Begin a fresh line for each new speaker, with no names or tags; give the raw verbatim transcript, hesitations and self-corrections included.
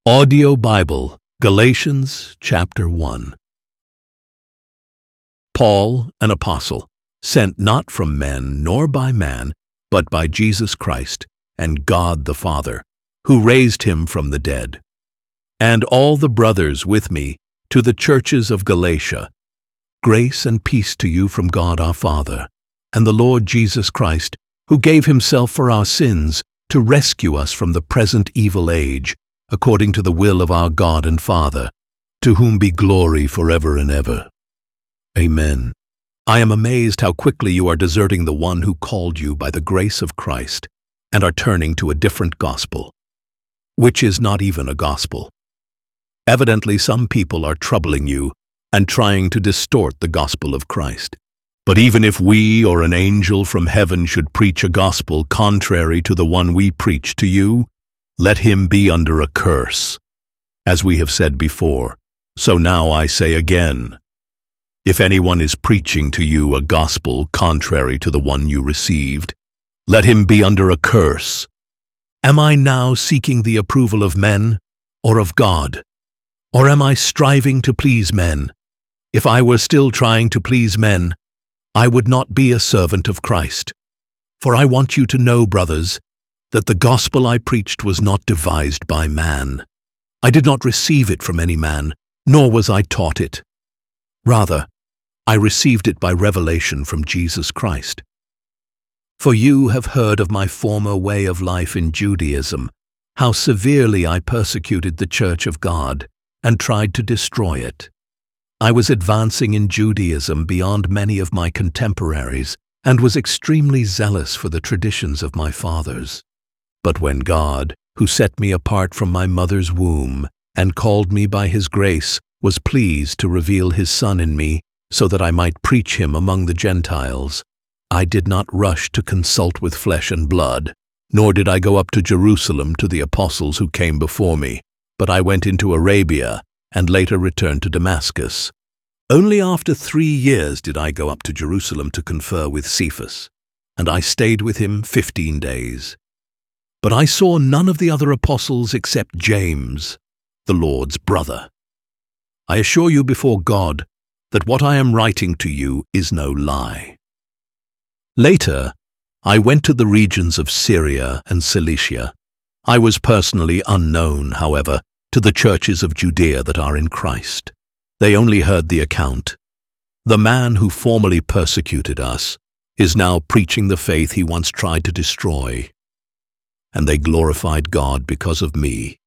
Audio Bible, Galatians chapter one. Paul, an apostle, sent not from men nor by man, but by Jesus Christ and God the Father, who raised him from the dead. And all the brothers with me to the churches of Galatia. Grace and peace to you from God our Father, and the Lord Jesus Christ, who gave himself for our sins to rescue us from the present evil age, according to the will of our God and Father, to whom be glory forever and ever. Amen. I am amazed how quickly you are deserting the one who called you by the grace of Christ, and are turning to a different gospel, which is not even a gospel. Evidently, some people are troubling you and trying to distort the gospel of Christ. But even if we or an angel from heaven should preach a gospel contrary to the one we preach to you, let him be under a curse. As we have said before, so now I say again, if anyone is preaching to you a gospel contrary to the one you received, let him be under a curse. Am I now seeking the approval of men or of God? Or am I striving to please men? If I were still trying to please men, I would not be a servant of Christ. For I want you to know, brothers, that the gospel I preached was not devised by man. I did not receive it from any man, nor was I taught it. Rather, I received it by revelation from Jesus Christ. For you have heard of my former way of life in Judaism, how severely I persecuted the church of God and tried to destroy it. I was advancing in Judaism beyond many of my contemporaries and was extremely zealous for the traditions of my fathers. But when God, who set me apart from my mother's womb and called me by his grace, was pleased to reveal his Son in me so that I might preach him among the Gentiles, I did not rush to consult with flesh and blood, nor did I go up to Jerusalem to the apostles who came before me, but I went into Arabia and later returned to Damascus. Only after three years did I go up to Jerusalem to confer with Cephas, and I stayed with him fifteen days. But I saw none of the other apostles except James, the Lord's brother. I assure you before God that what I am writing to you is no lie. Later, I went to the regions of Syria and Cilicia. I was personally unknown, however, to the churches of Judea that are in Christ. They only heard the account. The man who formerly persecuted us is now preaching the faith he once tried to destroy. And they glorified God because of me.